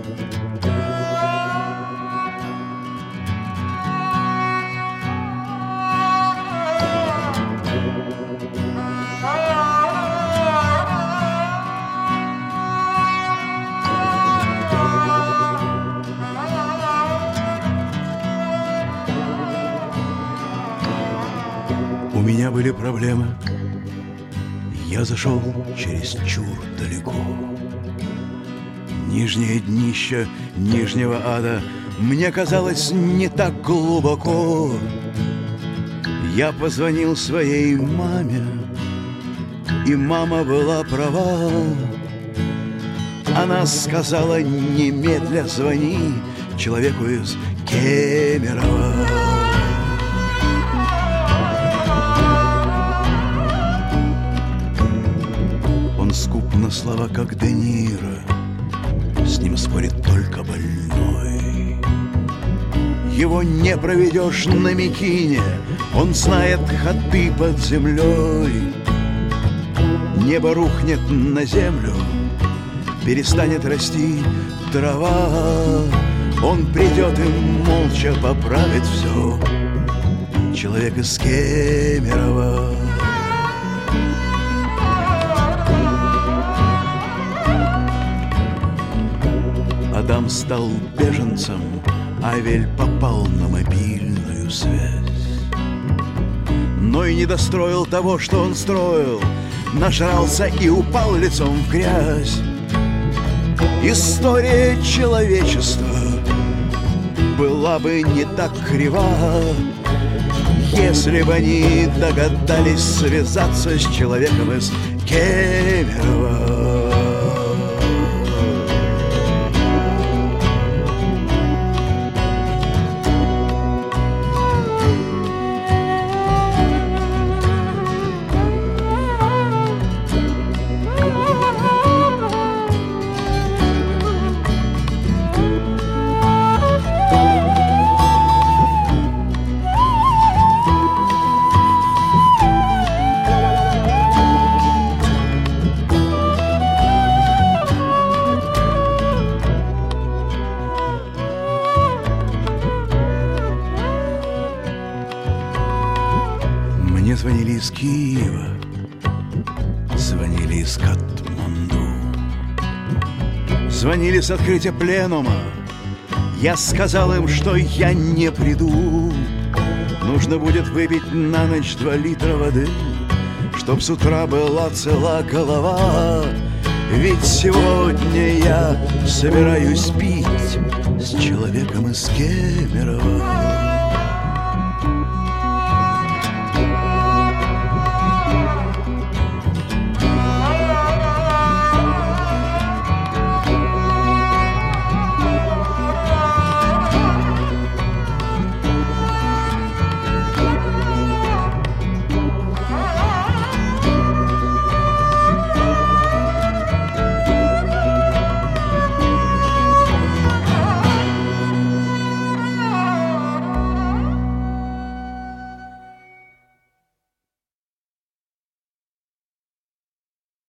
У меня были проблемы, я зашел чересчур далеко. Нижнее днище нижнего ада мне казалось не так глубоко. Я позвонил своей маме, и мама была права. Она сказала: немедля звони человеку из Кемерово. Скуп на слова, как Де Ниро, с ним спорит только больной. Его не проведешь на Микине, он знает ходы под землей. Небо рухнет на землю, перестанет расти трава. Он придет и молча поправит все. Человек из Кемерово. Адам стал беженцем, Авель попал на мобильную связь. Но и не достроил того, что он строил, нажрался и упал лицом в грязь. История человечества была бы не так крива, если бы они догадались связаться с человеком из Кемерово. Мне звонили из Киева, звонили из Катманду, звонили с открытия пленума. Я сказал им, что я не приду. Нужно будет выпить на ночь 2 литра воды, чтоб с утра была цела голова. Ведь сегодня я собираюсь пить с человеком из Кемерово.